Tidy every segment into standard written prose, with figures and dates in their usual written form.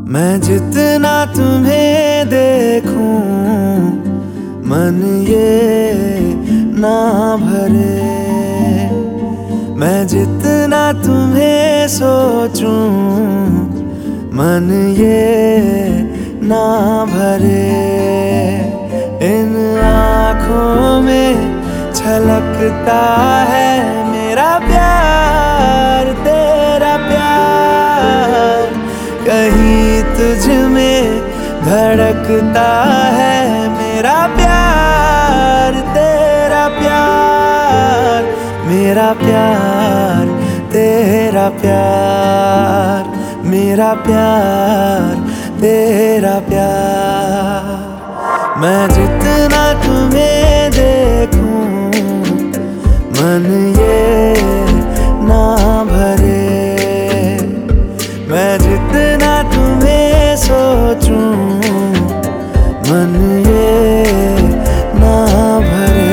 मैं जितना तुम्हें देखूं मन ये ना भरे, मैं जितना तुम्हें सोचूं मन ये ना भरे। इन आँखों में छलकता है मेरा प्यार, तेरा प्यार। कहीं तुझ में धड़कता है मेरा प्यार, तेरा प्यार। मेरा प्यार, तेरा प्यार, मेरा प्यार, तेरा प्यार। मैं जितना तुम्हें देखूं मन ये ना भरे, मैं जितना तुम्हें सोचूं मन ये ना भरे।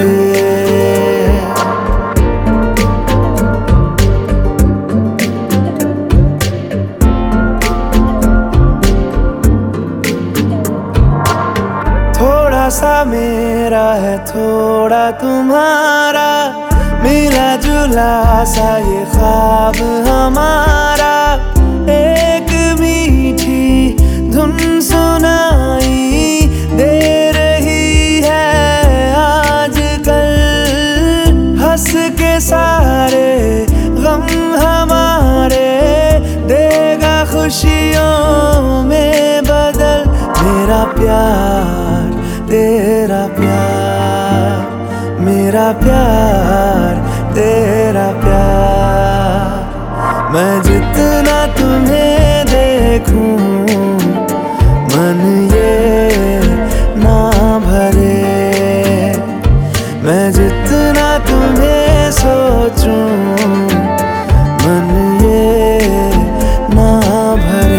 थोड़ा सा मेरा है थोड़ा तुम्हारा, मिला जुला सा ये ख्वाब हमारा। एक मीठी धुन सुनाई दे रही है आजकल, हंस के सारे गम हमारे देगा खुशियों में बदल। मेरा प्यार, तेरा प्यार, मेरा प्यार, तेरा प्यार। मैं जितना तुम्हें देखूं मन ये ना भरे, मैं जितना तुम्हें सोचूं मन ये ना भरे।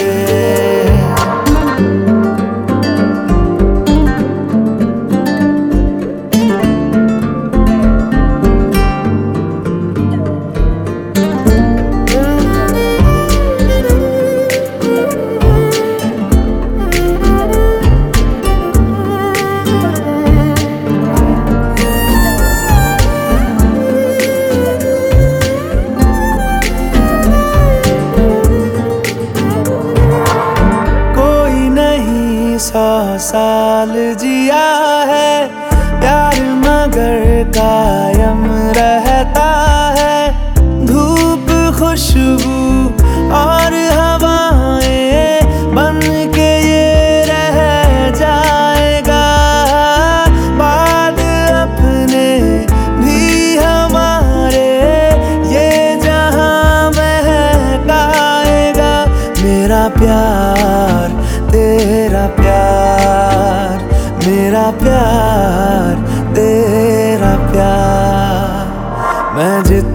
सौ साल जिया है प्यार मगर कायम रहता है। धूप खुशबू और हवाएं बन के ये रह जाएगा। बाद अपने भी हमारे ये जहां महकाएगा। मेरा प्यार, तेरा प्यार, मेरा प्यार, तेरा प्यार। मैं